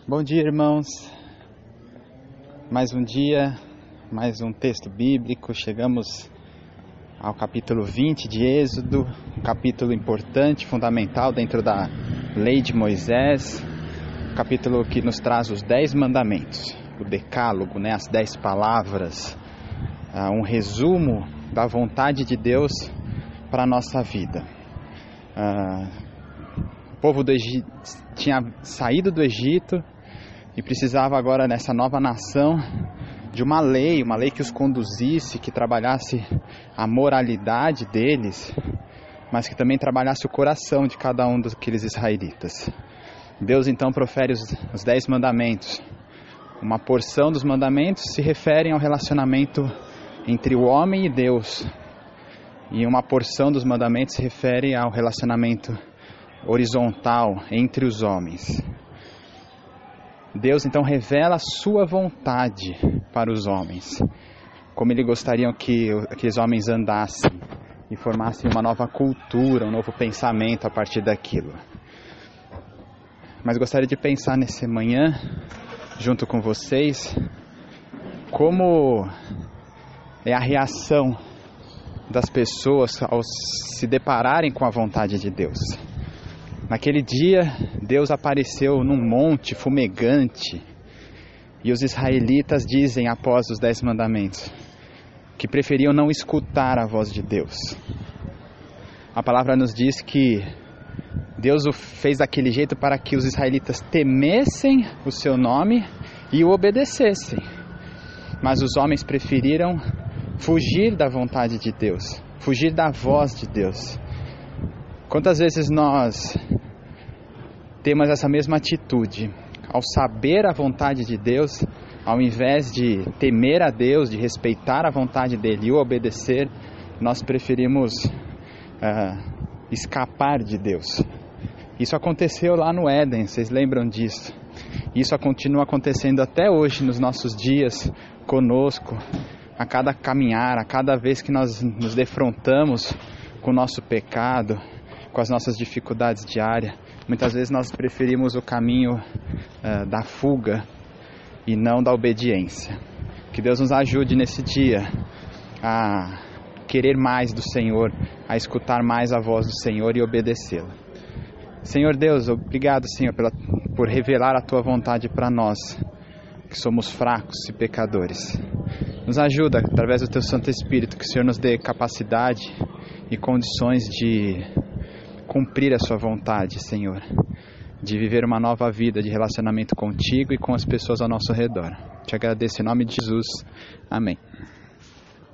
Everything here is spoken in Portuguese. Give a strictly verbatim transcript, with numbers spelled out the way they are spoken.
Bom dia, irmãos. Mais um dia, mais um texto bíblico. Chegamos ao capítulo vinte de Êxodo, um capítulo importante, fundamental dentro da lei de Moisés, um capítulo que nos traz os dez mandamentos, o decálogo, né, as dez palavras, uh, um resumo da vontade de Deus para a nossa vida. Uh, o povo do Egito tinha saído do Egito e precisava agora, nessa nova nação, de uma lei, uma lei que os conduzisse, que trabalhasse a moralidade deles, mas que também trabalhasse o coração de cada um daqueles israelitas. Deus então profere os, os dez mandamentos. Uma porção dos mandamentos se referem ao relacionamento entre o homem e Deus, e uma porção dos mandamentos se refere ao relacionamento horizontal entre os homens. Deus então revela a sua vontade para os homens, como Ele gostaria que aqueles homens andassem e formassem uma nova cultura, um novo pensamento a partir daquilo. Mas gostaria de pensar nessa manhã, junto com vocês, como é a reação das pessoas ao se depararem com a vontade de Deus. Naquele dia, Deus apareceu num monte fumegante e os israelitas dizem, após os dez mandamentos, que preferiam não escutar a voz de Deus. A palavra nos diz que Deus o fez daquele jeito para que os israelitas temessem o seu nome e o obedecessem. Mas os homens preferiram fugir da vontade de Deus, fugir da voz de Deus. Quantas vezes nós temos essa mesma atitude, ao saber a vontade de Deus, ao invés de temer a Deus, de respeitar a vontade dEle e o obedecer, nós preferimos uh, escapar de Deus. Isso aconteceu lá no Éden, vocês lembram disso? Isso continua acontecendo até hoje nos nossos dias conosco, a cada caminhar, a cada vez que nós nos defrontamos com o nosso pecado, com as nossas dificuldades diárias. Muitas vezes nós preferimos o caminho uh, da fuga e não da obediência. Que Deus nos ajude nesse dia a querer mais do Senhor, a escutar mais a voz do Senhor e obedecê-la. Senhor Deus, obrigado, Senhor, pela, por revelar a Tua vontade para nós, que somos fracos e pecadores. Nos ajuda, através do Teu Santo Espírito, que o Senhor nos dê capacidade e condições de cumprir a sua vontade, Senhor, de viver uma nova vida de relacionamento contigo e com as pessoas ao nosso redor. Te agradeço em nome de Jesus. Amém.